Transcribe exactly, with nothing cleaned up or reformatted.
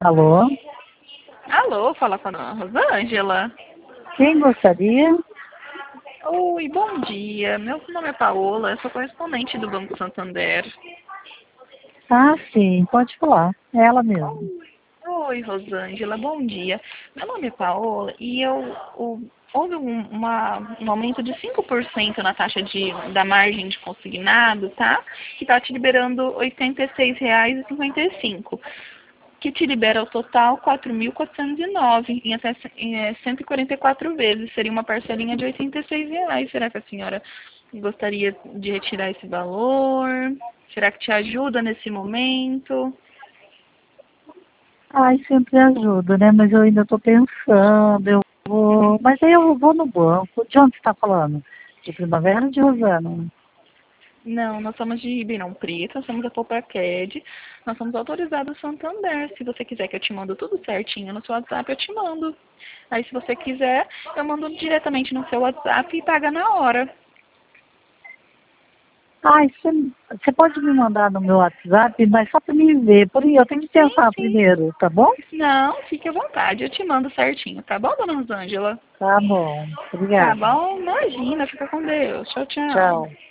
Alô? Alô, fala com a dona Rosângela. Quem gostaria? Oi, bom dia. Meu nome é Paola, eu sou correspondente do Banco Santander. Ah, sim, pode falar. É ela mesmo. Oi, Rosângela, bom dia. Meu nome é Paola e eu, o- houve um, uma- um aumento de cinco por cento na taxa de, da margem de consignado, tá? Que está te liberando oitenta e seis reais e cinquenta e cinco centavos. Que te libera ao total quatro mil quatrocentos e nove em até em, eh, cento e quarenta e quatro vezes. Seria uma parcelinha de oitenta e seis reais. Será que a senhora gostaria de retirar esse valor? Será que te ajuda nesse momento? Ai, sempre ajuda, né? Mas eu ainda estou pensando, eu vou... Mas aí eu vou no banco. De onde você está falando? De Primavera ou de Rosana? Não, nós somos de Ribeirão Preto, nós somos a Popracred, nós somos autorizados Santander. Se você quiser que eu te mando tudo certinho no seu WhatsApp, eu te mando. Aí se você quiser, eu mando diretamente no seu WhatsApp e paga na hora. Ai, você, você pode me mandar no meu WhatsApp, mas só para me ver. Por aí, eu tenho que Sim, pensar sim. primeiro, tá bom? Não, fique à vontade, eu te mando certinho, tá bom, dona Rosângela? Tá bom. Tá Obrigada. bom? Imagina, fica com Deus. Tchau, tchau. Tchau.